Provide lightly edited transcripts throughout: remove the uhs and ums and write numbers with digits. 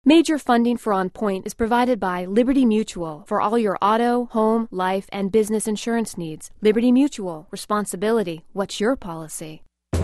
Major funding for On Point is provided by Liberty Mutual for all your auto, home, life, and business insurance needs. Liberty Mutual. Responsibility. What's your policy?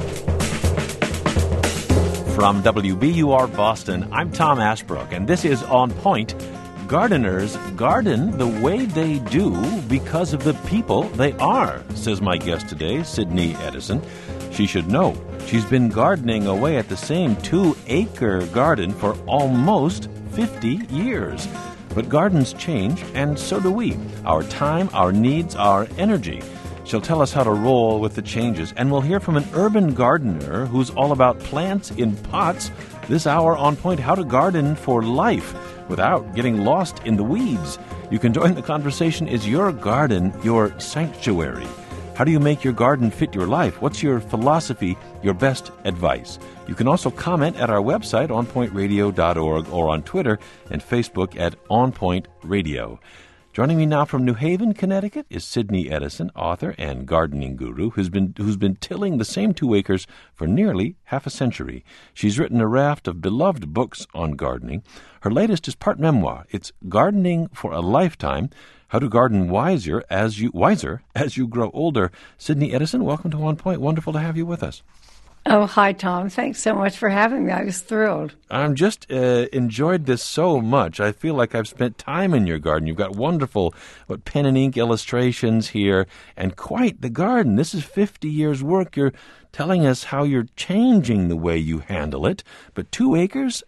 From WBUR Boston, I'm Tom Ashbrook, and this is On Point. Gardeners garden the way they do because of the people they are, says my guest today, Sydney Edison. She should know. She's been gardening away at the same 2-acre garden for almost 50 years. But gardens change, and so do we. Our time, our needs, our energy. She'll tell us how to roll with the changes, and we'll hear from an urban gardener who's all about plants in pots. This hour On Point, how to garden for life without getting lost in the weeds. You can join the conversation. Is your garden your sanctuary? How do you make your garden fit your life? What's your philosophy, your best advice? You can also comment at our website, onpointradio.org, or on Twitter and Facebook at onpointradio. Joining me now from New Haven, Connecticut, is Sydney Edison, author and gardening guru, who's been tilling the same 2 acres for nearly half a century. She's written a raft of beloved books on gardening. Her latest is part memoir. It's Gardening for a Lifetime: How to Garden wiser as you grow older. Sydney Edison, welcome to On Point. Wonderful to have you with us. Oh, hi, Tom. Thanks so much for having me. I was thrilled. I'm just enjoyed this so much. I feel like I've spent time in your garden. You've got wonderful pen and ink illustrations here, and quite the garden. This is 50 years' work. You're telling us how you're changing the way you handle it. But 2 acres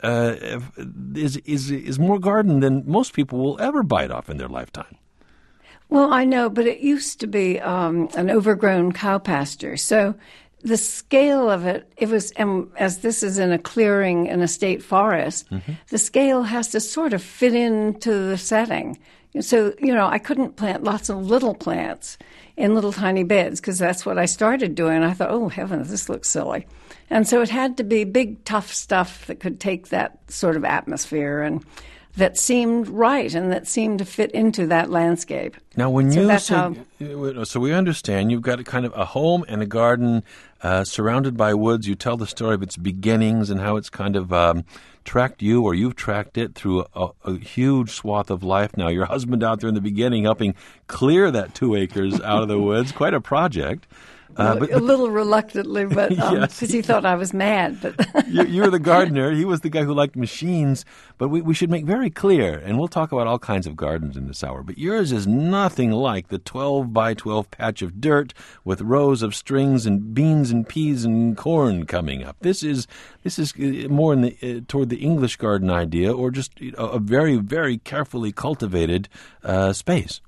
is more garden than most people will ever bite off in their lifetime. Well, I know, but it used to be an overgrown cow pasture. So the scale of it was, as this is in a clearing in a state forest, the scale has to sort of fit into the setting. So, I couldn't plant lots of little plants in little tiny beds because that's what I started doing. I thought, oh, heavens, this looks silly. And so it had to be big, tough stuff that could take that sort of atmosphere and that seemed right and that seemed to fit into that landscape. Now, when you say, so we understand you've got kind of a home and a garden surrounded by woods. You tell the story of its beginnings and how it's kind of tracked you, or you've tracked it through a huge swath of life. Now, your husband out there in the beginning helping clear that 2 acres out of the woods, quite a project. But a little reluctantly, but because he thought I was mad. But you were the gardener. He was the guy who liked machines. But we should make very clear, and we'll talk about all kinds of gardens in this hour, but yours is nothing like the 12 by 12 patch of dirt with rows of strings and beans and peas and corn coming up. This is more toward the English garden idea, or just a very, very carefully cultivated space.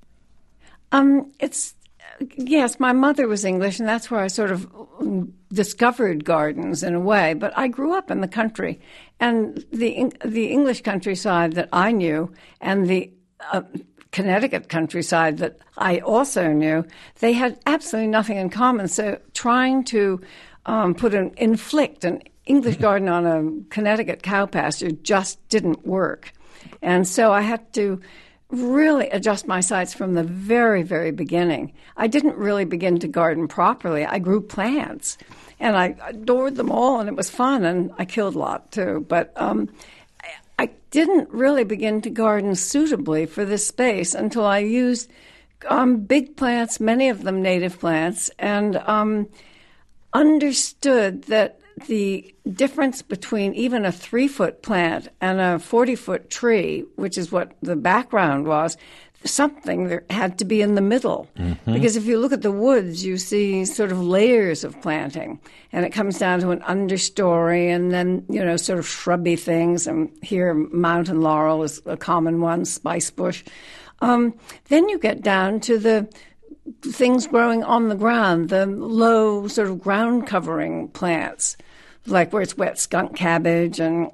Yes, my mother was English, and that's where I sort of discovered gardens in a way. But I grew up in the country, and the English countryside that I knew and the Connecticut countryside that I also knew, they had absolutely nothing in common. So trying to inflict an English garden on a Connecticut cow pasture just didn't work. And so I had to really adjust my sights from the very, very beginning. I didn't really begin to garden properly. I grew plants, and I adored them all, and it was fun, and I killed a lot too. But I didn't really begin to garden suitably for this space until I used big plants, many of them native plants, and understood that the difference between even a 3-foot plant and a 40-foot tree, which is what the background was, something that had to be in the middle. Mm-hmm. Because if you look at the woods, you see sort of layers of planting, and it comes down to an understory and then, sort of shrubby things. And here, mountain laurel is a common one, spice bush. Then you get down to the things growing on the ground, the low sort of ground covering plants, like where it's wet skunk cabbage, and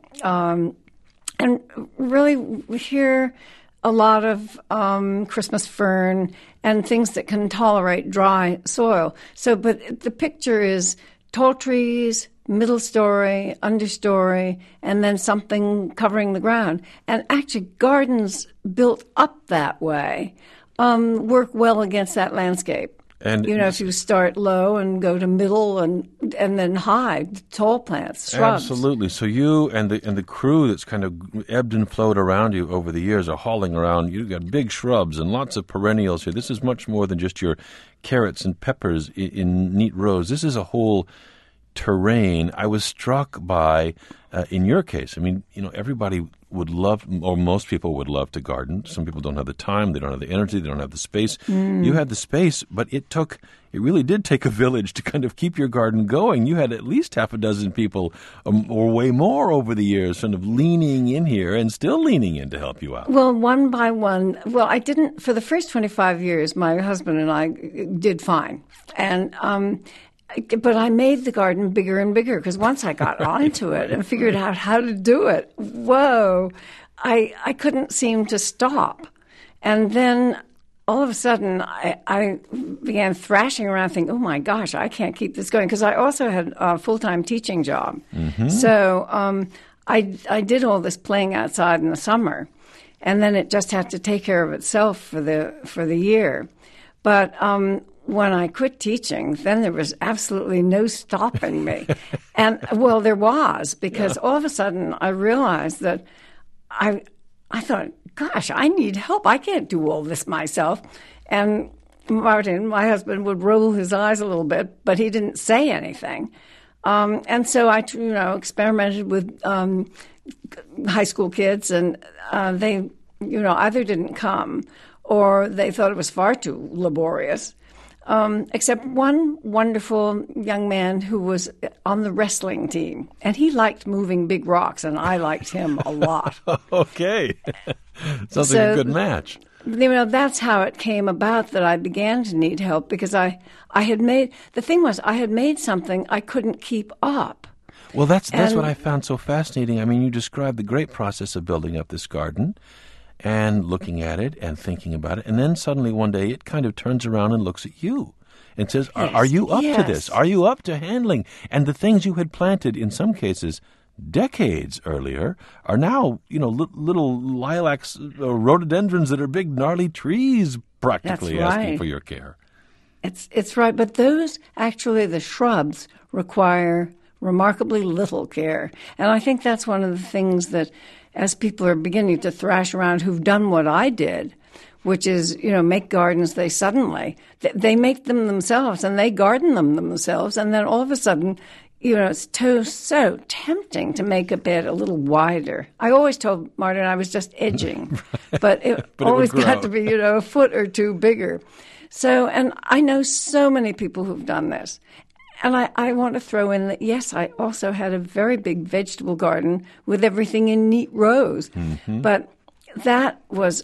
really we hear a lot of Christmas fern and things that can tolerate dry soil. So, but the picture is tall trees, middle story, understory, and then something covering the ground. And actually, gardens built up that way work well against that landscape. And if you start low and go to middle and then high, tall plants, shrubs. Absolutely. So you and the crew that's kind of ebbed and flowed around you over the years are hauling around. You've got big shrubs and lots of perennials here. This is much more than just your carrots and peppers in neat rows. This is a whole terrain. I was struck by, in your case, everybody would love, or most people would love to garden. Some people don't have the time, they don't have the energy, they don't have the space. You had the space, but it really did take a village to kind of keep your garden going. You had at least half a dozen people, or way more over the years, kind of leaning in here and still leaning in to help you out. Well, one by one. Well, I didn't, for the first 25 years, my husband and I did fine. But I made the garden bigger and bigger because once I got onto it and figured out how to do it, whoa, I couldn't seem to stop. And then all of a sudden I began thrashing around thinking, oh my gosh, I can't keep this going because I also had a full-time teaching job. Mm-hmm. So I did all this playing outside in the summer, and then it just had to take care of itself for the year. But when I quit teaching, then there was absolutely no stopping me. And, well, there was, because all of a sudden I realized that I thought, gosh, I need help. I can't do all this myself. And Martin, my husband, would roll his eyes a little bit, but he didn't say anything. And so I, experimented with high school kids, and they, either didn't come or they thought it was far too laborious. Except one wonderful young man who was on the wrestling team, and he liked moving big rocks, and I liked him a lot. Okay. Sounds like a good match. That's how it came about that I began to need help, because I had made something I couldn't keep up. Well, that's what I found so fascinating. I mean, you described the great process of building up this garden, and looking at it and thinking about it. And then suddenly one day it kind of turns around and looks at you and says, are you up to this? Are you up to handling? And the things you had planted, in some cases, decades earlier, are now, little lilacs, rhododendrons that are big, gnarly trees practically asking for your care. It's right. But the shrubs require remarkably little care. And I think that's one of the things that, as people are beginning to thrash around who've done what I did, which is, make gardens, they make them themselves and they garden them themselves. And then all of a sudden, it's so tempting to make a bed a little wider. I always told Martin I was just edging, but it always got to be, a foot or two bigger. So, and I know so many people who've done this. And I want to throw in that, yes, I also had a very big vegetable garden with everything in neat rows. Mm-hmm. But that was,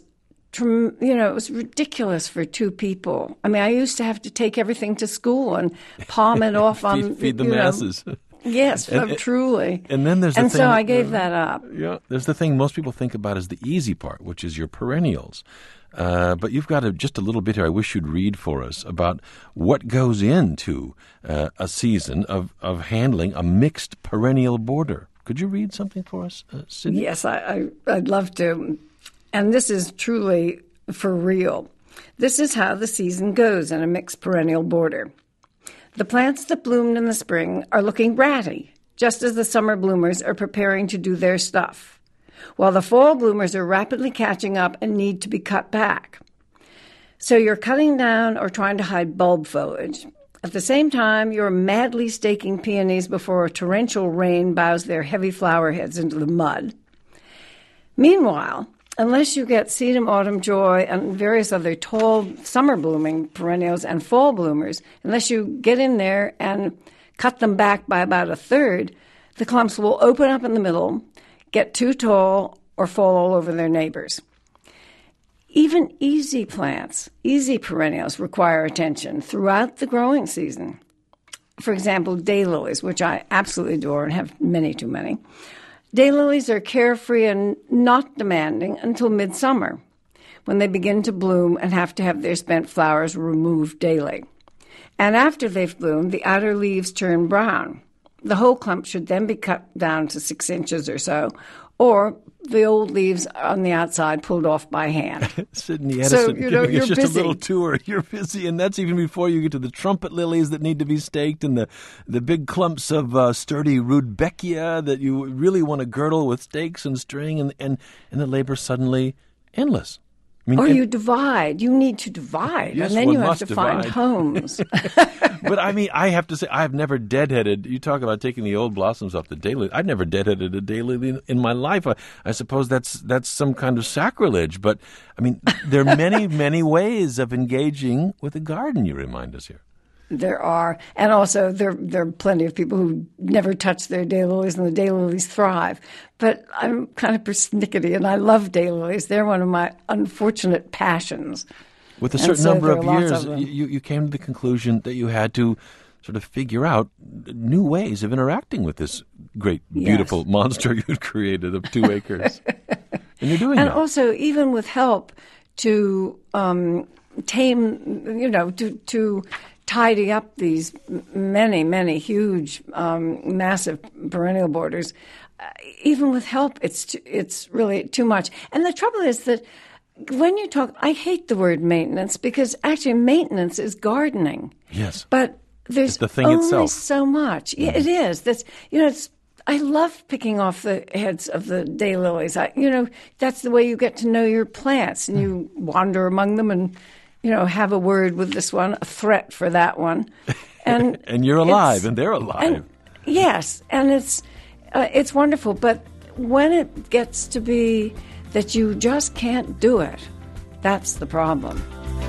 it was ridiculous for two people. I mean, I used to have to take everything to school and palm it off on... feed the masses. Yes, truly. And then there's the thing... And so I gave that up. Yeah, there's the thing most people think about as the easy part, which is your perennials. But you've got just a little bit here I wish you'd read for us about what goes into a season of handling a mixed perennial border. Could you read something for us, Sydney? Yes, I'd love to. And this is truly for real. This is how the season goes in a mixed perennial border. The plants that bloomed in the spring are looking ratty, just as the summer bloomers are preparing to do their stuff, while the fall bloomers are rapidly catching up and need to be cut back. So you're cutting down or trying to hide bulb foliage. At the same time, you're madly staking peonies before a torrential rain bows their heavy flower heads into the mud. Meanwhile, unless you get sedum autumn joy and various other tall summer blooming perennials and fall bloomers, unless you get in there and cut them back by about a third, the clumps will open up in the middle, get too tall, or fall all over their neighbors. Even easy plants, easy perennials, require attention throughout the growing season. For example, daylilies, which I absolutely adore and have many too many. Daylilies are carefree and not demanding until midsummer, when they begin to bloom and have to have their spent flowers removed daily. And after they've bloomed, the outer leaves turn brown. The whole clump should then be cut down to 6 inches or so, or the old leaves on the outside pulled off by hand. Sydney Edison, So, giving you're us just busy. a little tour. You're busy, and that's even before you get to the trumpet lilies that need to be staked and the big clumps of sturdy rudbeckia that you really want to girdle with stakes and string, and the labor suddenly endless. I mean, Or you divide. You need to divide, Yes, and then one you have must to find divide. homes. But I mean, I have to say, I've never deadheaded. You talk about taking the old blossoms off the daylily. I've never deadheaded a daylily in my life. I suppose that's some kind of sacrilege. But I mean, there are many, many ways of engaging with a garden. You remind us here. There are, and also there are plenty of people who never touch their daylilies, and the daylilies thrive. But I'm kind of persnickety, and I love daylilies. They're one of my unfortunate passions. With a And certain so number there of are lots years, of them. you came to the conclusion that you had to sort of figure out new ways of interacting with this great, beautiful monster you'd created of 2 acres. And you're doing And that. also, even with help to tame, to tidy up these many, many huge, massive perennial borders, even with help, it's really too much. And the trouble is that when you talk, I hate the word maintenance because actually maintenance is gardening. Yes. But there's It's the thing only itself. so much. Yeah, it is. That's I love picking off the heads of the daylilies. That's the way you get to know your plants, and you wander among them and have a word with this one, a threat for that one, and And you're alive, and they're alive. Yes, and it's wonderful. But when it gets to be that you just can't do it, that's the problem.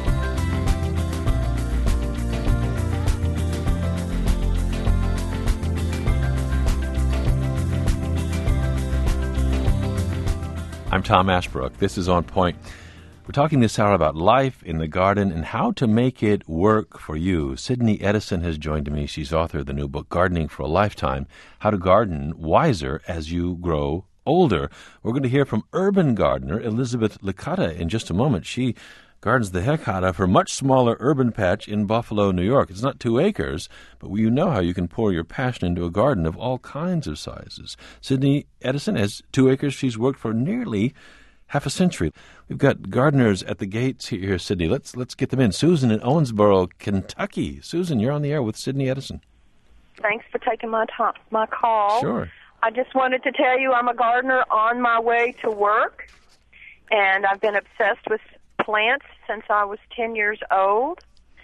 I'm Tom Ashbrook. This is On Point. We're talking this hour about life in the garden and how to make it work for you. Sydney Edison has joined me. She's author of the new book, Gardening for a Lifetime, How to Garden Wiser as You Grow Older. We're going to hear from urban gardener Elizabeth Licata in just a moment. She gardens the heck out of her much smaller urban patch in Buffalo, New York. It's not 2 acres, but you know how you can pour your passion into a garden of all kinds of sizes. Sydney Edison has 2 acres. She's worked for nearly half a century. We've got gardeners at the gates here, Sydney. Let's get them in. Susan in Owensboro, Kentucky. Susan, you're on the air with Sydney Edison. Thanks for taking my call. Sure. I just wanted to tell you I'm a gardener on my way to work, and I've been obsessed with plants since I was 10 years old.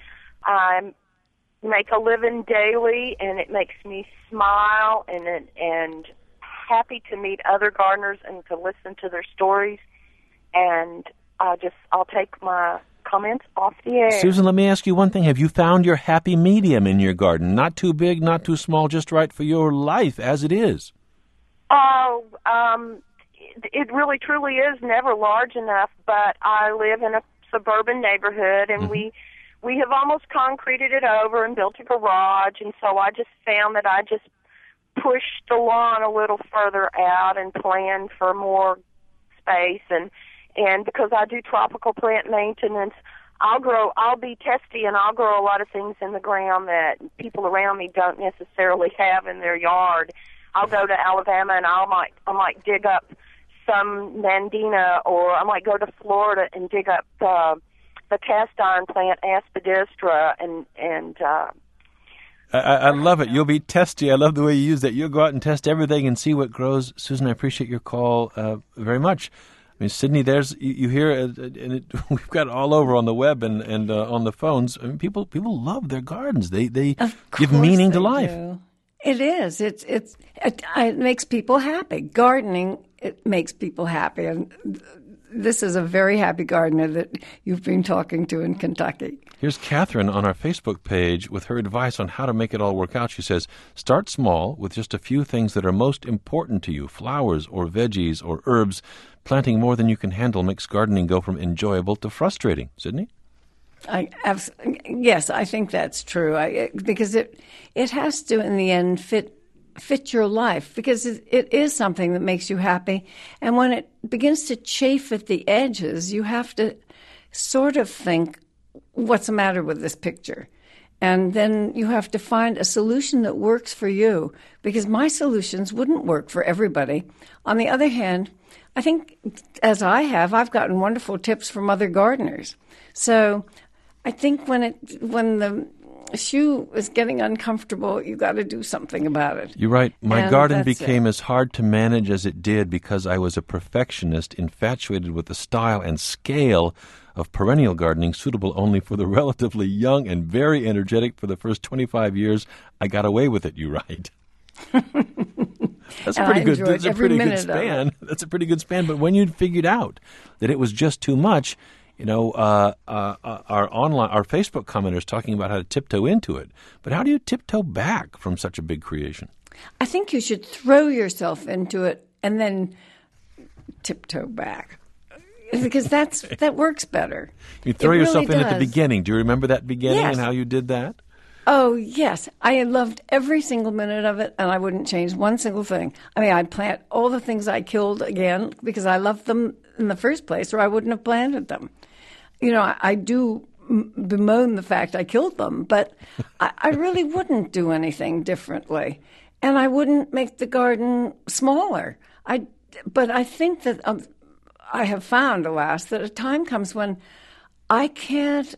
I make a living daily, and it makes me smile and happy to meet other gardeners and to listen to their stories. And I'll take my comments off the air. Susan, let me ask you one thing. Have you found your happy medium in your garden? Not too big, not too small, just right for your life as it is. Oh, it really truly is never large enough, but I live in a suburban neighborhood, and we have almost concreted it over and built a garage, and so I just found that I just pushed the lawn a little further out and planned for more space, and because I do tropical plant maintenance, I'll be testy, and I'll grow a lot of things in the ground that people around me don't necessarily have in their yard. I'll go to Alabama, and I might dig up some Nandina, or I might go to Florida and dig up the cast iron plant Aspidistra, and I love it. You'll be testy. I love the way you use that. You'll go out and test everything and see what grows. Susan, I appreciate your call very much. I mean, Sydney, there's you hear, and we've got it all over on the web and on the phones. I mean, people love their gardens. They give meaning to life. Do. It is. It makes people happy. Gardening, it makes people happy, and this is a very happy gardener that you've been talking to in Kentucky. Here's Catherine on our Facebook page with her advice on how to make it all work out. She says, start small with just a few things that are most important to you, flowers or veggies or herbs. Planting more than you can handle makes gardening go from enjoyable to frustrating. Sydney? Yes, I think that's true. Because it has to, in the end, fit your life, because it is something that makes you happy. And when it begins to chafe at the edges, you have to sort of think, what's the matter with this picture? And then you have to find a solution that works for you, because my solutions wouldn't work for everybody. On the other hand, I think, as I've gotten wonderful tips from other gardeners. So I think when the shoe is getting uncomfortable, you got to do something about it. You're right. My And garden that's became it. as hard to manage as it did because I was a perfectionist, infatuated with the style and scale of perennial gardening suitable only for the relatively young and very energetic. For the first 25 years, I got away with it, you right. That's a And pretty I good. enjoyed That's a every pretty good minute of it. span. That's a pretty good span. But when you figured out that it was just too much, our Facebook commenters talking about how to tiptoe into it. But how do you tiptoe back from such a big creation? I think you should throw yourself into it and then tiptoe back, because that works better. You throw It really yourself in at the does. beginning. Do you remember that beginning Yes. and how you did that? Oh, yes. I loved every single minute of it, and I wouldn't change one single thing. I mean, I'd plant all the things I killed again because I loved them in the first place, or I wouldn't have planted them. I do bemoan the fact I killed them, but I really wouldn't do anything differently. And I wouldn't make the garden smaller. But I think that I have found, alas, that a time comes when I can't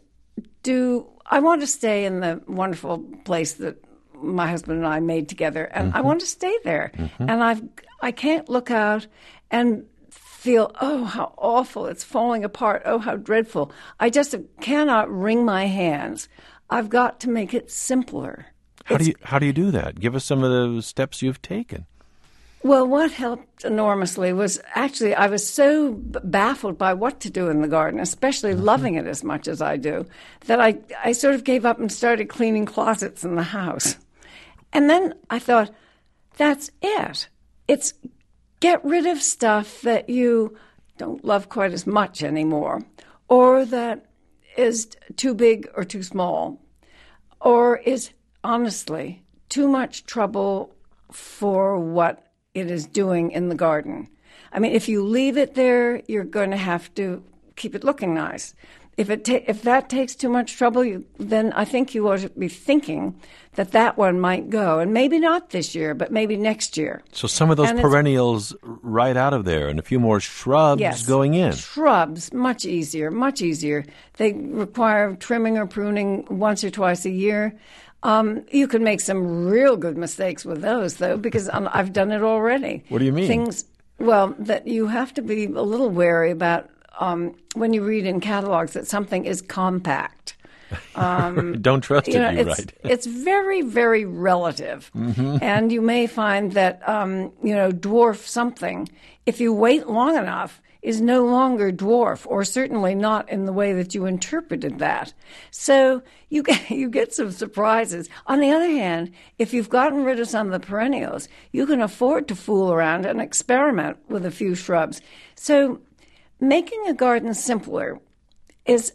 I want to stay in the wonderful place that my husband and I made together, and I want to stay there. And I can't look out and feel, oh, how awful, it's falling apart, oh, how dreadful. I just cannot wring my hands. I've got to make it simpler. How do you do that? Give us some of the steps you've taken. Well, what helped enormously was actually I was so baffled by what to do in the garden, especially loving it as much as I do, that I sort of gave up and started cleaning closets in the house. And then I thought, that's it. It's get rid of stuff that you don't love quite as much anymore, or that is too big or too small, or is honestly too much trouble for what it is doing in the garden. I mean, if you leave it there, you're going to have to keep it looking nice. If that takes too much trouble, then I think you ought to be thinking that one might go, and maybe not this year, but maybe next year. So some of those perennials right out of there, and a few more shrubs going in. Shrubs, much easier, much easier. They require trimming or pruning once or twice a year. You can make some real good mistakes with those, though, because I've done it already. What do you mean? That you have to be a little wary about when you read in catalogs that something is compact. Don't trust it, right? It's very, very relative. And you may find that, dwarf something, if you wait long enough, is no longer dwarf, or certainly not in the way that you interpreted that. So you get some surprises. On the other hand, if you've gotten rid of some of the perennials, you can afford to fool around and experiment with a few shrubs. So making a garden simpler is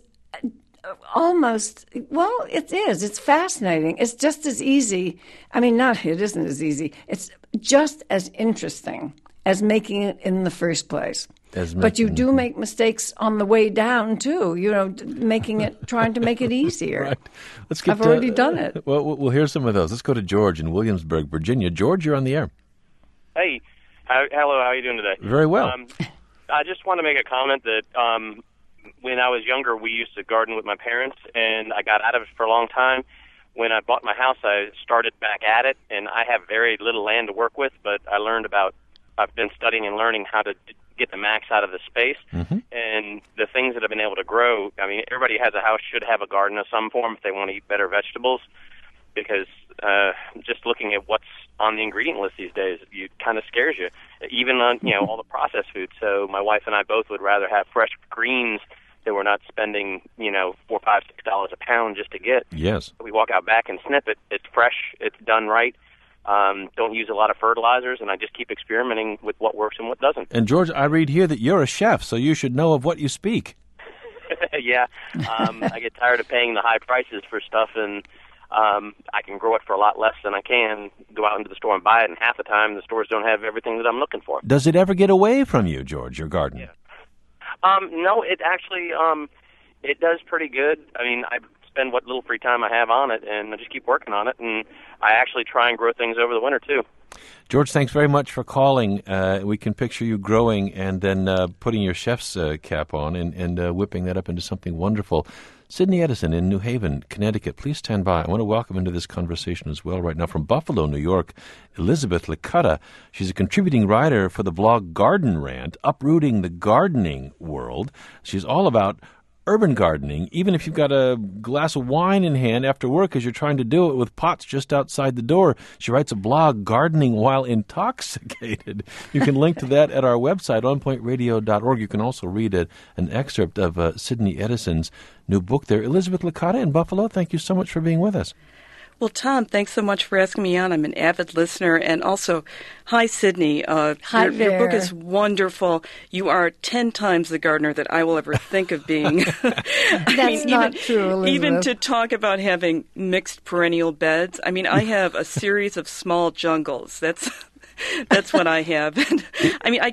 almost, well, it is. It's fascinating. It's just as easy. I mean, it isn't as easy. It's just as interesting as making it in the first place. But you do make mistakes on the way down, too, trying to make it easier. Right. I've already done it. Well, we'll hear some of those. Let's go to George in Williamsburg, Virginia. George, you're on the air. Hey. Hello, how are you doing today? Very well. I just want to make a comment that when I was younger, we used to garden with my parents, and I got out of it for a long time. When I bought my house, I started back at it, and I have very little land to work with, but I've been studying and learning how to get the max out of the space. And the things that I've been able to grow, I mean, everybody has a house, should have a garden of some form if they want to eat better vegetables, because just looking at what's on the ingredient list these days, it kind of scares you, even on all the processed foods. So my wife and I both would rather have fresh greens that we're not spending $4, $5, $6 a pound just to get. Yes. We walk out back and snip it. It's fresh. It's done right. Don't use a lot of fertilizers, and I just keep experimenting with what works and what doesn't. And George, I read here that you're a chef, so you should know of what you speak. Yeah. I get tired of paying the high prices for stuff, and I can grow it for a lot less than I can go out into the store and buy it, and half the time the stores don't have everything that I'm looking for. Does it ever get away from you, George, your garden? Yeah. No, it actually it does pretty good. I mean, I spend what little free time I have on it, and I just keep working on it. And I actually try and grow things over the winter, too. George, thanks very much for calling. We can picture you growing and then putting your chef's cap on and whipping that up into something wonderful. Sydney Edison in New Haven, Connecticut. Please stand by. I want to welcome into this conversation as well right now from Buffalo, New York, Elizabeth Licata. She's a contributing writer for the blog Garden Rant, uprooting the gardening world. She's all about urban gardening, even if you've got a glass of wine in hand after work as you're trying to do it with pots just outside the door. She writes a blog, Gardening While Intoxicated. You can link to that at our website, onpointradio.org. You can also read an excerpt of Sydney Edison's new book there. Elizabeth Licata in Buffalo, thank you so much for being with us. Well, Tom, thanks so much for asking me on. I'm an avid listener. And also, hi, Sydney. Hi your book is wonderful. You are 10 times the gardener that I will ever think of being. That's not true, Elizabeth. Even to talk about having mixed perennial beds. I mean, I have a series of small jungles. That's what I have. I mean,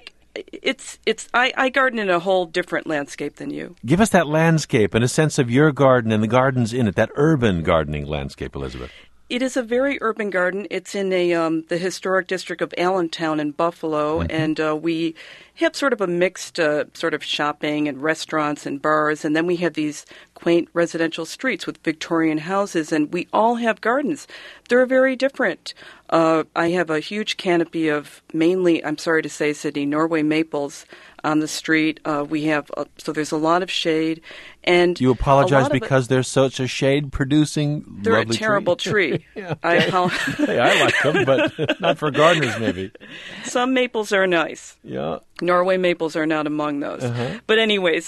I garden in a whole different landscape than you. Give us that landscape and a sense of your garden and the gardens in it, that urban gardening landscape, Elizabeth. It is a very urban garden. It's in the historic district of Allentown in Buffalo, and we have sort of a mixed sort of shopping and restaurants and bars, and then we have these quaint residential streets with Victorian houses, and we all have gardens. They're very different. I have a huge canopy of mainly, I'm sorry to say, Sydney, Norway maples on the street. We have so there's a lot of shade, and you apologize because they're such a shade-producing. They're a terrible tree. Yeah. I like them, but not for gardeners, maybe. Some maples are nice. Yeah, Norway maples are not among those. But anyways,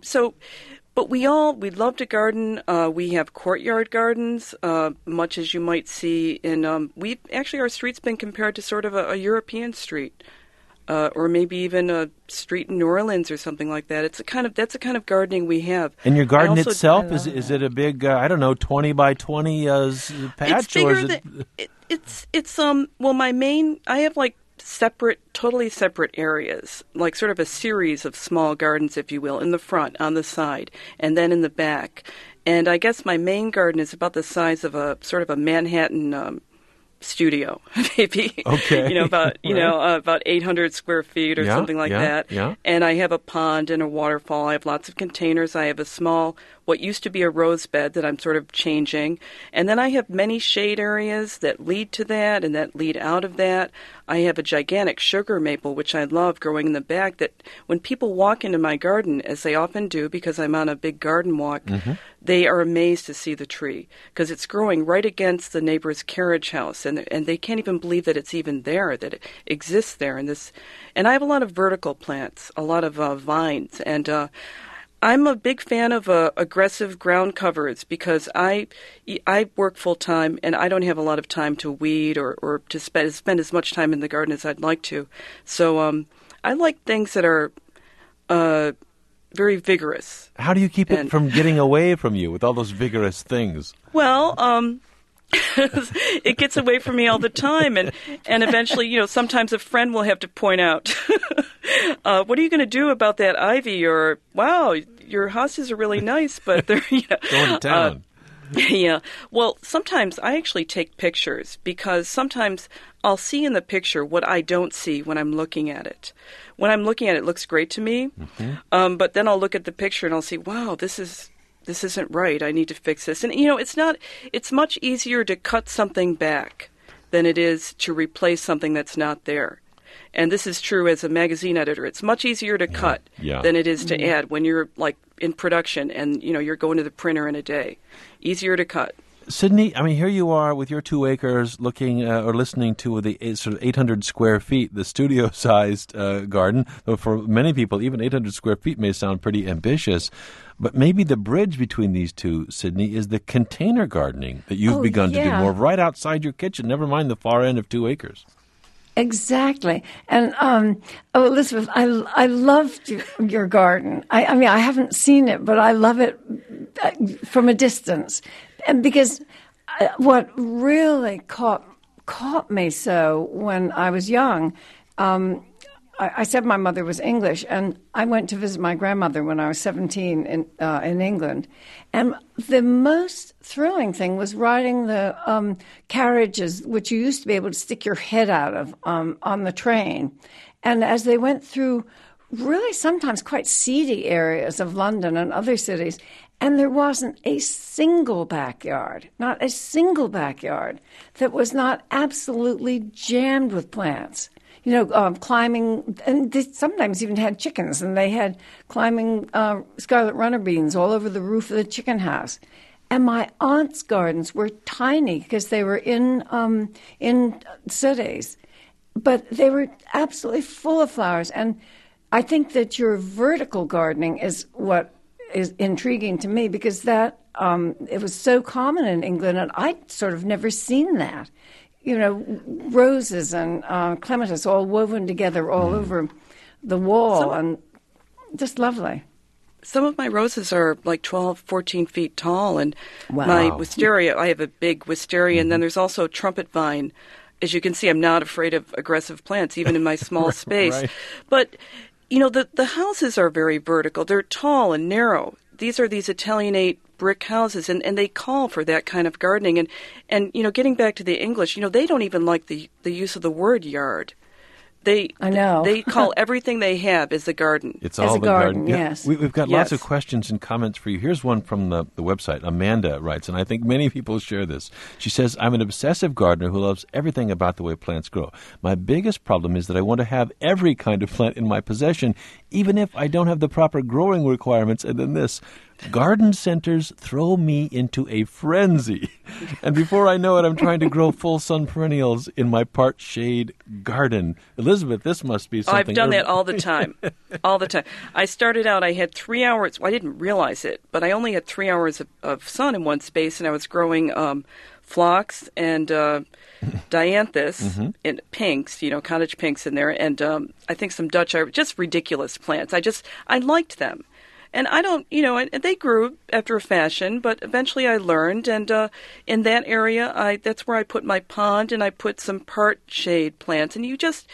But we love to garden. We have courtyard gardens, much as you might see in. Our street's been compared to sort of a European street, or maybe even a street in New Orleans or something like that. That's the kind of gardening we have. And your garden itself is it a big 20 by 20 patch? It's bigger than it's my main. I have totally separate areas, like sort of a series of small gardens, if you will, in the front, on the side, and then in the back. And I guess my main garden is about the size of a sort of a Manhattan studio, maybe. Okay. About 800 square feet or something like that. Yeah. And I have a pond and a waterfall. I have lots of containers. I have a small, what used to be a rose bed that I'm sort of changing. And then I have many shade areas that lead to that and that lead out of that. I have a gigantic sugar maple, which I love, growing in the back, that when people walk into my garden, as they often do because I'm on a big garden walk, they are amazed to see the tree because it's growing right against the neighbor's carriage house, and they can't even believe that it's even there, that it exists there. And I have a lot of vertical plants, a lot of vines, and I'm a big fan of aggressive ground covers because I work full time and I don't have a lot of time to weed or to spend as much time in the garden as I'd like to. So I like things that are very vigorous. How do you keep it from getting away from you with all those vigorous things? Well, it gets away from me all the time, and eventually, sometimes a friend will have to point out, what are you going to do about that ivy? Or, wow, your houses are really nice, but they're, going to town. Yeah. Well, sometimes I actually take pictures because sometimes I'll see in the picture what I don't see when I'm looking at it. When I'm looking at it, it looks great to me, but then I'll look at the picture and I'll see, wow, this isn't right. I need to fix this. And, it's much easier to cut something back than it is to replace something that's not there. And this is true as a magazine editor. It's much easier to cut than it is to add when you're in production and, you're going to the printer in a day. Easier to cut. Sydney, I mean, here you are with your 2 acres looking or listening to the sort of 800 square feet, the studio-sized garden. Though for many people, even 800 square feet may sound pretty ambitious. But maybe the bridge between these two, Sydney, is the container gardening that you've begun to do more right outside your kitchen, never mind the far end of 2 acres. Exactly. And, Elizabeth, I loved your garden. I mean, I haven't seen it, but I love it from a distance. And because what really caught me so when I was young, I said my mother was English, and I went to visit my grandmother when I was 17 in England. And the most thrilling thing was riding the carriages, which you used to be able to stick your head out of on the train. And as they went through really sometimes quite seedy areas of London and other cities, and there wasn't a single backyard, not a single backyard, that was not absolutely jammed with plants. Climbing, and they sometimes even had chickens, and they had climbing scarlet runner beans all over the roof of the chicken house. And my aunt's gardens were tiny because they were in cities, but they were absolutely full of flowers. And I think that your vertical gardening is what is intriguing to me, because that it was so common in England, and I'd sort of never seen that. Roses and clematis all woven together all over the wall, and just lovely. Some of my roses are like 12, 14 feet tall, and wow. My wisteria, I have a big wisteria, and then there's also trumpet vine. As you can see, I'm not afraid of aggressive plants, even in my small space. Right. But, the houses are very vertical. They're tall and narrow. These are these Italianate brick houses, and they call for that kind of gardening. And getting back to the English, they don't even like the use of the word yard. I know. They call everything they have as a garden. It's all a the garden, yes. We've got lots Yes. of questions and comments for you. Here's one from the website. Amanda writes, and I think many people share this. She says, I'm an obsessive gardener who loves everything about the way plants grow. My biggest problem is that I want to have every kind of plant in my possession, even if I don't have the proper growing requirements. And then this, garden centers throw me into a frenzy. And before I know it, I'm trying to grow full sun perennials in my part shade garden. Elizabeth, this must be something. I've done that all the time. All the time. I started out, I had 3 hours. Well, I didn't realize it, but I only had 3 hours of sun in one space, and I was growing phlox and dianthus in pinks, cottage pinks in there, and I think some Dutch, just ridiculous plants. I liked them. And I don't, and they grew after a fashion, but eventually I learned. And in that area, that's where I put my pond, and I put some part shade plants. And you just,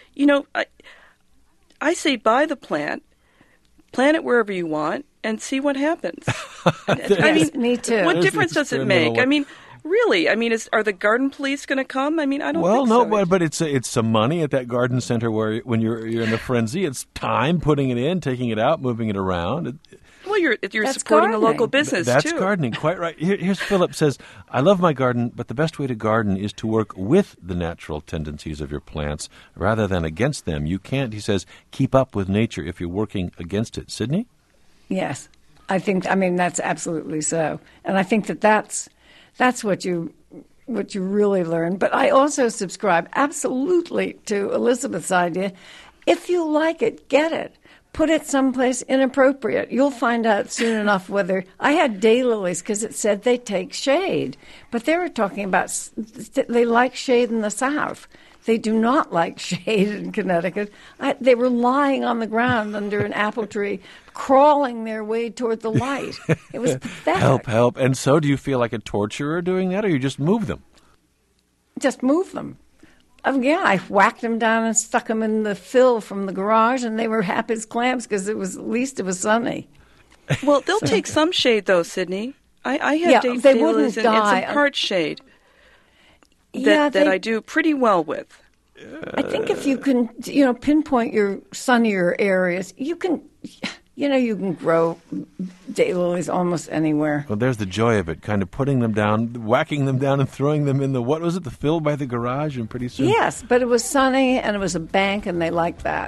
I say buy the plant it wherever you want, and see what happens. Me too. What difference does it make? Really? Are the garden police going to come? I don't think so. Well, no, but it's some money at that garden center where when you're in the frenzy, it's time putting it in, taking it out, moving it around. Well, you're supporting gardening. a local business, That's too. gardening, quite right. Here's Philip says, I love my garden, but the best way to garden is to work with the natural tendencies of your plants rather than against them. You can't, he says, keep up with nature if you're working against it. Sydney? Yes. That's absolutely so. And I think that's what you really learn. But I also subscribe absolutely to Elizabeth's idea. If you like it, get it. Put it someplace inappropriate. You'll find out soon enough whether... I had daylilies because it said they take shade. But they were talking about they like shade in the South. They do not like shade in Connecticut. They were lying on the ground under an apple tree, crawling their way toward the light. It was pathetic. Help. And so do you feel like a torturer doing that, or you just move them? Just move them. I whacked them down and stuck them in the fill from the garage, and they were happy as clams because at least it was sunny. Well, they'll take some shade, though, Sydney. I have they wouldn't and die. some part shade that I do pretty well with. I think if you can, pinpoint your sunnier areas, you can grow daylilies almost anywhere. Well, there's the joy of it, kind of putting them down, whacking them down and throwing them in the fill by the garage, and pretty soon... Yes, but it was sunny, and it was a bank, and they liked that.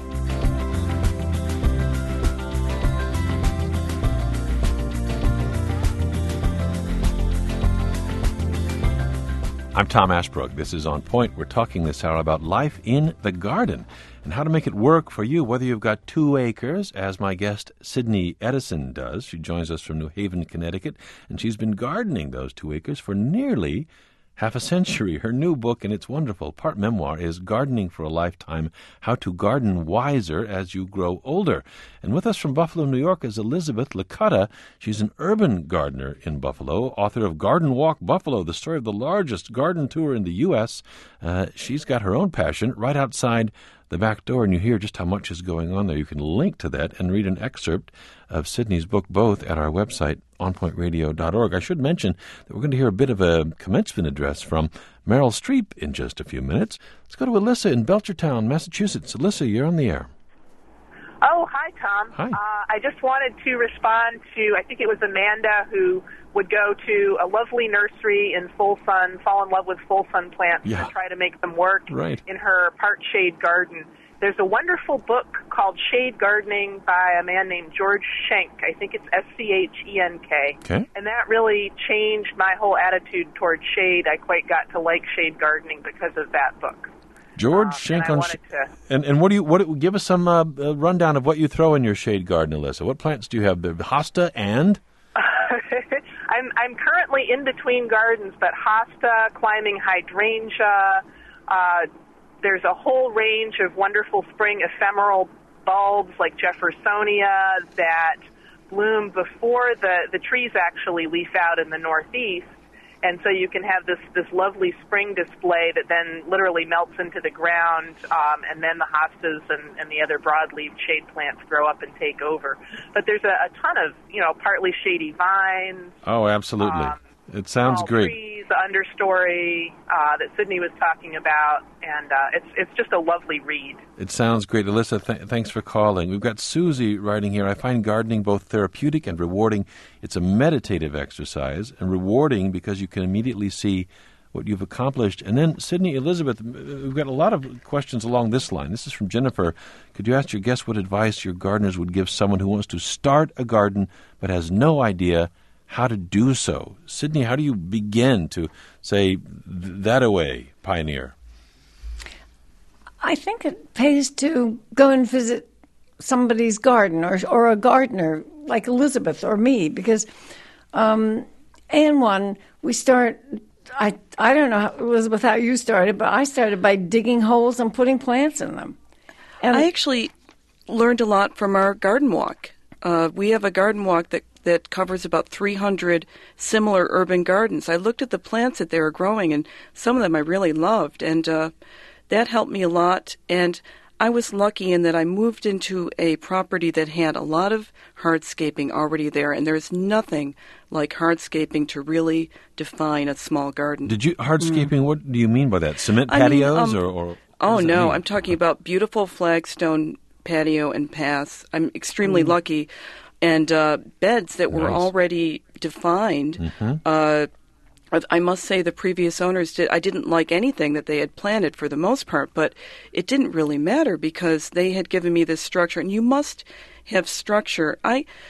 I'm Tom Ashbrook. This is On Point. We're talking this hour about life in the garden and how to make it work for you, whether you've got 2 acres, as my guest Sydney Edison does. She joins us from New Haven, Connecticut, and she's been gardening those 2 acres for nearly half a century. Her new book, and it's wonderful, part memoir, is Gardening for a Lifetime, How to Garden Wiser as You Grow Older. And with us from Buffalo, New York is Elizabeth Licata. She's an urban gardener in Buffalo, author of Garden Walk Buffalo, the story of the largest garden tour in the U.S. She's got her own passion right outside the back door and you hear just how much is going on there. You can link to that and read an excerpt of Sydney's book, both at our website, onpointradio.org. I should mention that we're going to hear a bit of a commencement address from Meryl Streep in just a few minutes. Let's go to Alyssa in Belchertown, Massachusetts. Alyssa, you're on the air. Oh, hi, Tom. Hi. I just wanted to respond to, I think it was Amanda, who would go to a lovely nursery in full sun, fall in love with full sun plants, Yeah. and try to make them work Right. in her part shade garden. There's a wonderful book called Shade Gardening by a man named George Schenk. I think it's Schenk. Okay. And that really changed my whole attitude towards shade. I quite got to like shade gardening because of that book. George Schenk and I on wanted to... And what give us some rundown of what you throw in your shade garden, Alyssa. What plants do you have? The hosta and I'm currently in between gardens, but hosta, climbing hydrangea. There's a whole range of wonderful spring ephemeral bulbs like Jeffersonia that bloom before the trees actually leaf out in the Northeast. And so you can have this lovely spring display that then literally melts into the ground, and then the hostas and the other broadleaf shade plants grow up and take over. But there's a ton of, partly shady vines. Oh, absolutely. It sounds great. Trees, the understory that Sydney was talking about, and it's just a lovely read. It sounds great. Alyssa, thanks for calling. We've got Susie writing here. I find gardening both therapeutic and rewarding. It's a meditative exercise, and rewarding because you can immediately see what you've accomplished. And then, Sydney, Elizabeth, we've got a lot of questions along this line. This is from Jennifer. Could you ask your guest what advice your gardeners would give someone who wants to start a garden but has no idea how to do so? Sydney, how do you begin to say, that away, pioneer? I think it pays to go and visit somebody's garden or a gardener like Elizabeth or me, because we start, I don't know, Elizabeth, how you started, but I started by digging holes and putting plants in them. And I actually learned a lot from our garden walk. We have a garden walk that covers about 300 similar urban gardens. I looked at the plants that they were growing, and some of them I really loved, and that helped me a lot. And I was lucky in that I moved into a property that had a lot of hardscaping already there, and there's nothing like hardscaping to really define a small garden. Hardscaping, what do you mean by that? Cement patios or Oh, no, I'm talking about beautiful flagstone patio and paths. I'm extremely lucky. And beds that were already defined. I must say the previous owners I didn't like anything that they had planted for the most part, but it didn't really matter because they had given me this structure. And you must have structure.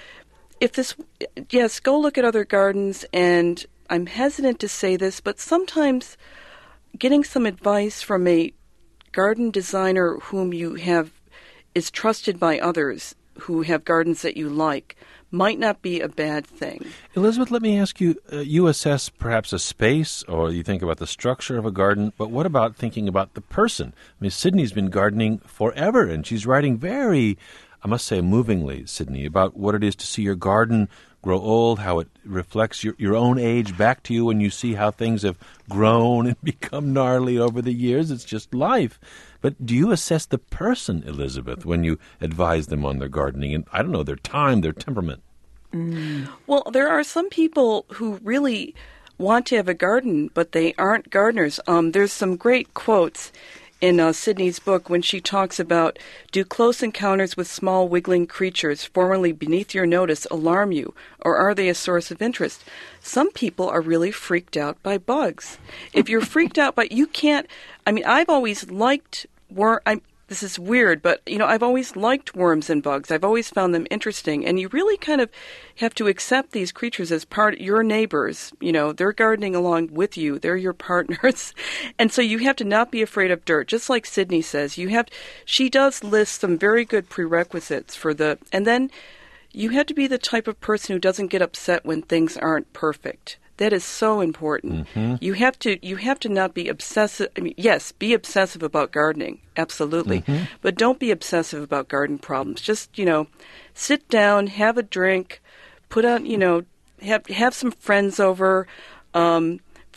Go look at other gardens, and I'm hesitant to say this, but sometimes getting some advice from a garden designer whom you have is trusted by others who have gardens that you like might not be a bad thing. Elizabeth, let me ask you, you assess perhaps a space or you think about the structure of a garden, but what about thinking about the person? I mean, Sydney's been gardening forever, and she's writing very, I must say, movingly, Sydney, about what it is to see your garden grow old, how it reflects your own age back to you when you see how things have grown and become gnarly over the years. It's just life. But do you assess the person, Elizabeth, when you advise them on their gardening and, I don't know, their time, their temperament? Well, there are some people who really want to have a garden, but they aren't gardeners. There's some great quotes in Sydney's book when she talks about, do close encounters with small wiggling creatures formerly beneath your notice alarm you, or are they a source of interest? Some people are really freaked out by bugs. If you're freaked out by, you can't, I've always liked this is weird, but, I've always liked worms and bugs. I've always found them interesting. And you really kind of have to accept these creatures as part of your neighbors. They're gardening along with you. They're your partners. And so you have to not be afraid of dirt. Just like Sydney says, she does list some very good prerequisites and then you have to be the type of person who doesn't get upset when things aren't perfect. That is so important. Mm-hmm. You have to not be obsessive. Yes, be obsessive about gardening, absolutely, but don't be obsessive about garden problems. Just sit down, have a drink, put out have some friends over. For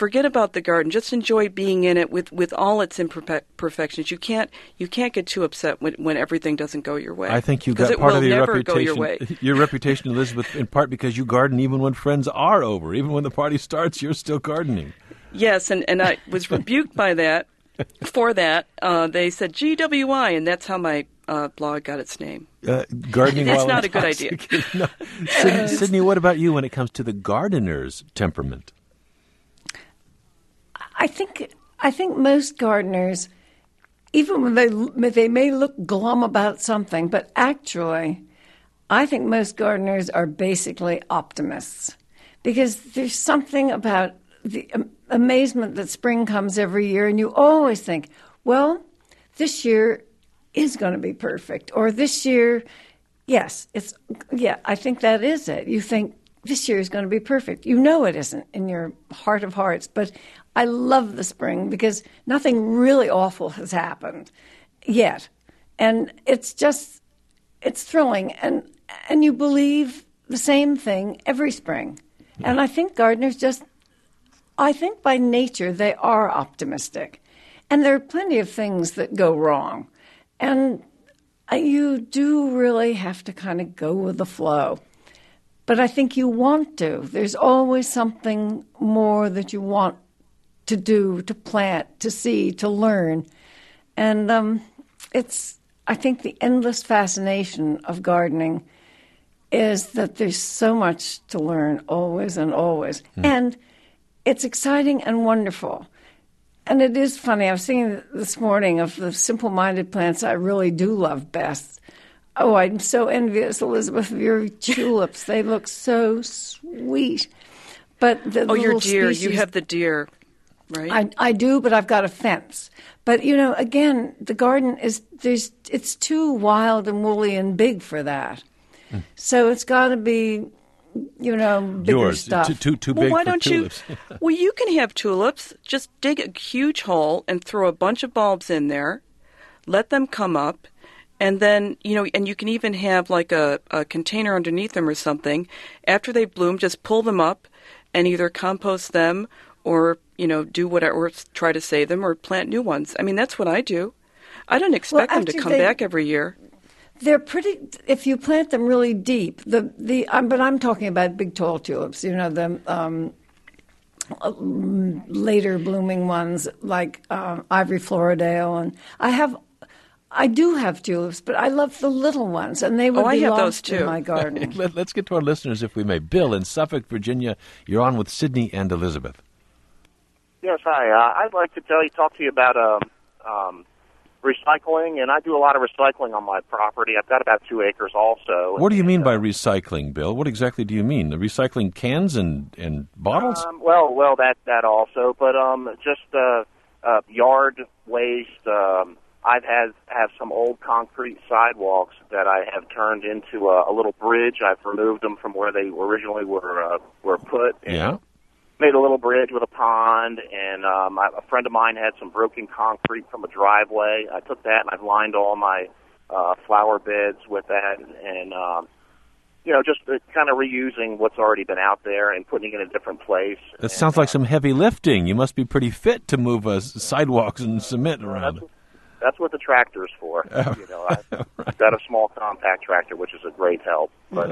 forget about the garden. Just enjoy being in it with all its imperfections. You can't get too upset when everything doesn't go your way. I think you got part of your reputation. Your way. Your reputation, Elizabeth, in part because you garden even when friends are over. Even when the party starts, you're still gardening. Yes, and I was rebuked by that. For that, they said GWI, and that's how my blog got its name. Gardening. That's not a good idea. No. Sydney, what about you when it comes to the gardener's temperament? I think most gardeners, even when they may look glum about something, but actually, I think most gardeners are basically optimists, because there's something about the amazement that spring comes every year, and you always think, well, this year is going to be perfect, or this year, I think that is it. You think this year is going to be perfect. You know it isn't in your heart of hearts, but I love the spring because nothing really awful has happened yet. And it's thrilling. And you believe the same thing every spring. And I think gardeners I think by nature they are optimistic. And there are plenty of things that go wrong. And you do really have to kind of go with the flow. But I think you want to. There's always something more that you want to do, to plant, to see, to learn. And I think the endless fascination of gardening is that there's so much to learn always and always. And it's exciting and wonderful. And it is funny. I was thinking this morning of the simple-minded plants I really do love best. Oh, I'm so envious, Elizabeth, of your tulips. They look so sweet. But your deer. Species, you have the deer, right? I do, but I've got a fence. But, again, the garden it's too wild and woolly and big for that. So it's got to be, bigger Yours, stuff. too big why for don't tulips. Well, you can have tulips. Just dig a huge hole and throw a bunch of bulbs in there. Let them come up. And then, and you can even have like a container underneath them or something. After they bloom, just pull them up and either compost them or, do whatever, or try to save them or plant new ones. I mean, that's what I do. I don't expect them to come back every year. They're pretty, if you plant them really deep, but I'm talking about big tall tulips, the later blooming ones like Ivory Floridale. And I do have tulips, but I love the little ones, and they would be lost in my garden. Let's get to our listeners, if we may. Bill in Suffolk, Virginia, you're on with Sydney and Elizabeth. Yes, hi. I'd like to talk to you about recycling, and I do a lot of recycling on my property. I've got about 2 acres also. What do you mean by recycling, Bill? What exactly do you mean? The recycling cans and bottles? Well, that also, but just yard waste. I've have some old concrete sidewalks that I have turned into a little bridge. I've removed them from where they originally were put. Yeah. Made a little bridge with a pond, and a friend of mine had some broken concrete from a driveway. I took that and I've lined all my flower beds with that, and just kind of reusing what's already been out there and putting it in a different place. That sounds like some heavy lifting. You must be pretty fit to move sidewalks and cement around. That's what the tractor's for. I've got a small compact tractor, which is a great help. But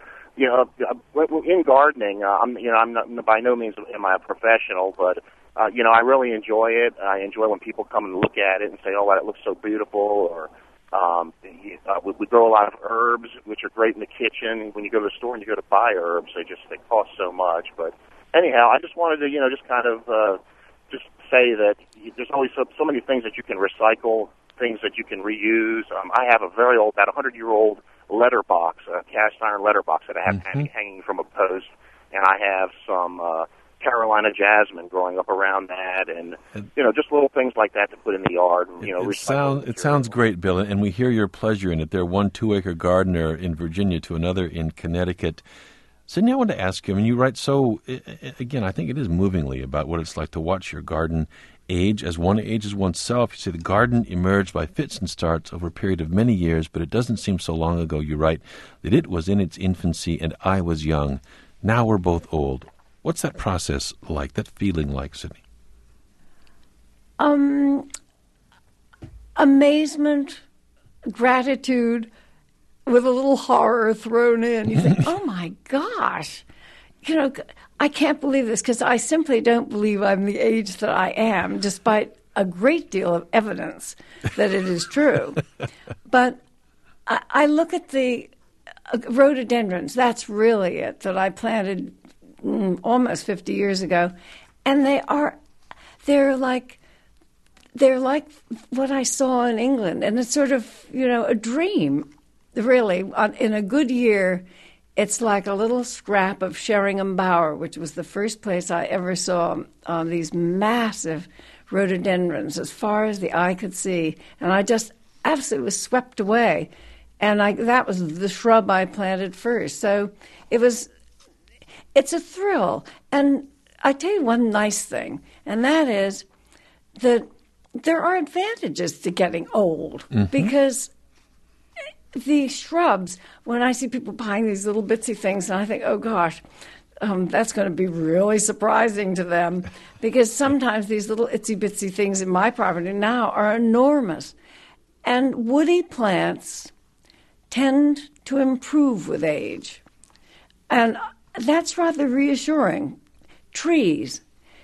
in gardening, I'm not, by no means am I a professional, but I really enjoy it. I enjoy when people come and look at it and say, "Oh, wow, it looks so beautiful." Or we grow a lot of herbs, which are great in the kitchen. When you go to the store and you go to buy herbs, they cost so much. But anyhow, I just wanted to just kind of just say that there's always so many things that you can recycle, things that you can reuse. I have a very old, about 100-year-old letterbox, a cast iron letterbox that I have hanging from a post, and I have some Carolina jasmine growing up around that, and just little things like that to put in the yard. It sounds great, Bill, and we hear your pleasure in it. They're 1 2-acre gardener in Virginia to another in Connecticut. Sydney, I wanted to ask you, you write again, I think it is movingly about what it's like to watch your garden age as one ages oneself. You say the garden emerged by fits and starts over a period of many years, but it doesn't seem so long ago, you write, that it was in its infancy and I was young. Now we're both old. What's that process like, that feeling like, Sydney? Amazement, gratitude, with a little horror thrown in. You think, oh my gosh, I can't believe this, because I simply don't believe I'm the age that I am, despite a great deal of evidence that it is true. But I look at the rhododendrons, that's really it, that I planted almost 50 years ago, and they're like what I saw in England, and it's sort of, a dream, really. In a good year, it's like a little scrap of Sheringham Bower, which was the first place I ever saw these massive rhododendrons as far as the eye could see, and I just absolutely was swept away. And that was the shrub I planted first. So it's a thrill. And I tell you one nice thing, and that is that there are advantages to getting old, because the shrubs, when I see people buying these little bitsy things, and I think, oh gosh, that's going to be really surprising to them, because sometimes these little itsy-bitsy things in my property now are enormous. And woody plants tend to improve with age. And that's rather reassuring. Trees.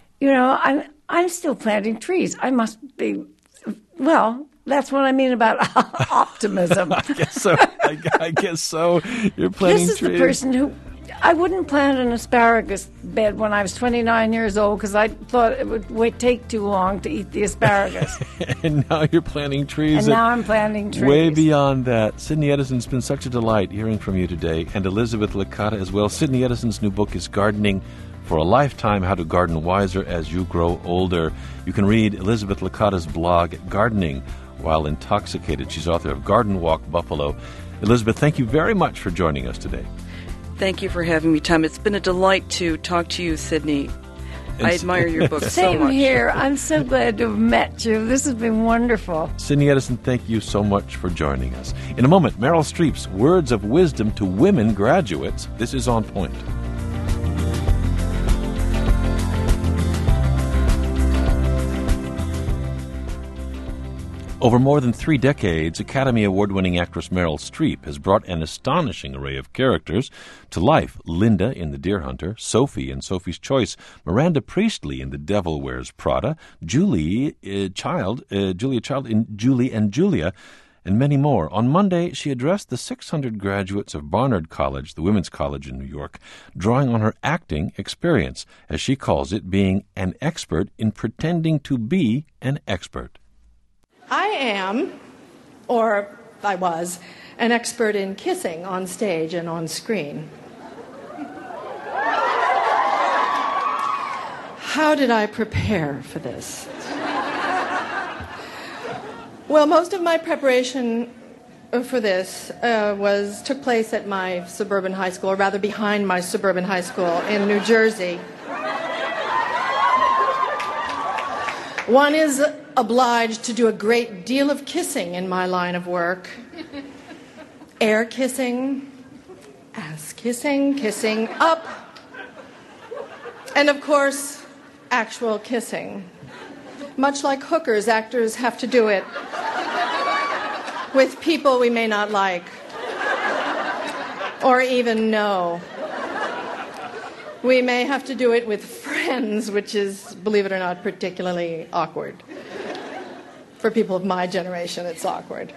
I'm still planting trees. I must be, that's what I mean about optimism. I guess so. You're planting trees. This is the person who, I wouldn't plant an asparagus bed when I was 29 years old, because I thought it would take too long to eat the asparagus. And now you're planting trees. And now I'm planting trees. Way beyond that. Sydney Edison, it's been such a delight hearing from you today, and Elizabeth Licata as well. Sydney Edison's new book is Gardening for a Lifetime, How to Garden Wiser as You Grow Older. You can read Elizabeth Licata's blog, Gardening While Intoxicated. She's author of Garden Walk Buffalo. Elizabeth, thank you very much for joining us today. Thank you for having me, Tom. It's been a delight to talk to you, Sydney. I admire your book so much. Same here. I'm so glad to have met you. This has been wonderful. Sydney Edison, thank you so much for joining us. In a moment, Meryl Streep's words of wisdom to women graduates. This is On Point. Over more than 3 decades, Academy Award-winning actress Meryl Streep has brought an astonishing array of characters to life. Linda in The Deer Hunter, Sophie in Sophie's Choice, Miranda Priestley in The Devil Wears Prada, Julia Child in Julie and Julia, and many more. On Monday, she addressed the 600 graduates of Barnard College, the women's college in New York, drawing on her acting experience, as she calls it, being an expert in pretending to be an expert. I am, or I was, an expert in kissing on stage and on screen. How did I prepare for this? Well, most of my preparation for this took place at my suburban high school, or rather behind my suburban high school in New Jersey. One is obliged to do a great deal of kissing in my line of work. Air kissing, ass kissing, kissing up, and of course, actual kissing. Much like hookers, actors have to do it with people we may not like or even know. We may have to do it with friends, which is, believe it or not, particularly awkward. For people of my generation, it's awkward.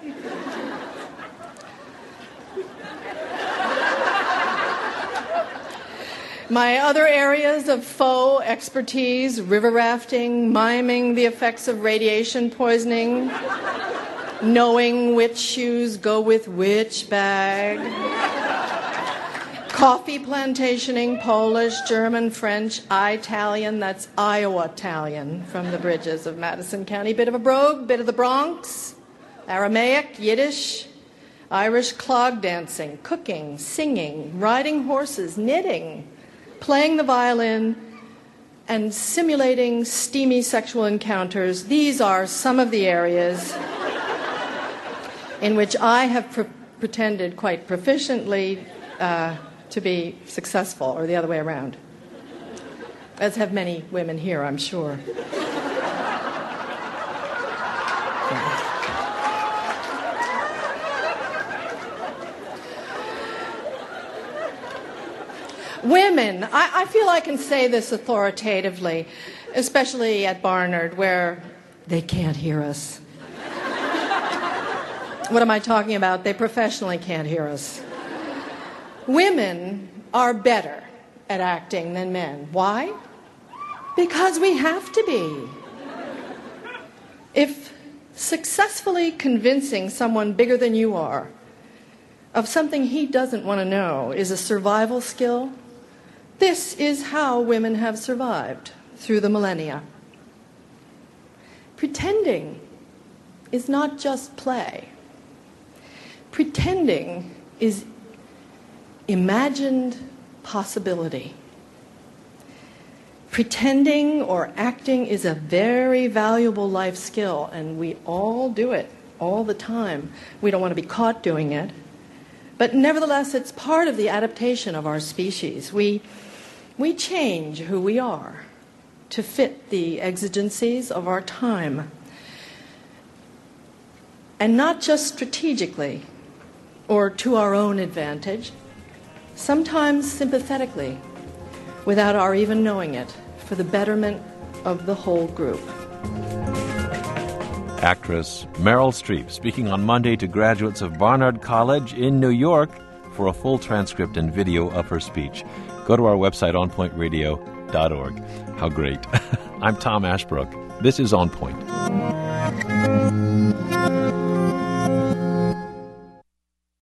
My other areas of faux expertise, river rafting, miming the effects of radiation poisoning, knowing which shoes go with which bag, coffee plantationing, Polish, German, French, Italian, that's Iowa-talian from the bridges of Madison County, bit of a brogue, bit of the Bronx, Aramaic, Yiddish, Irish clog dancing, cooking, singing, riding horses, knitting, playing the violin, and simulating steamy sexual encounters. These are some of the areas in which I have pretended quite proficiently to be successful, or the other way around. as have many women here, I'm sure. Women, I feel I can say this authoritatively, especially at Barnard, where they can't hear us. What am I talking about? They professionally can't hear us. Women are better at acting than men. Why? Because we have to be. If successfully convincing someone bigger than you are of something he doesn't want to know is a survival skill, this is how women have survived through the millennia. Pretending is not just play. Pretending is imagined possibility. Pretending or acting is a very valuable life skill, and we all do it all the time. We don't want to be caught doing it. But nevertheless, it's part of the adaptation of our species. We change who we are to fit the exigencies of our time. And not just strategically or to our own advantage, sometimes sympathetically, without our even knowing it, for the betterment of the whole group. Actress Meryl Streep speaking on Monday to graduates of Barnard College in New York. For a full transcript and video of her speech, go to our website, onpointradio.org. How great. I'm Tom Ashbrook. This is On Point.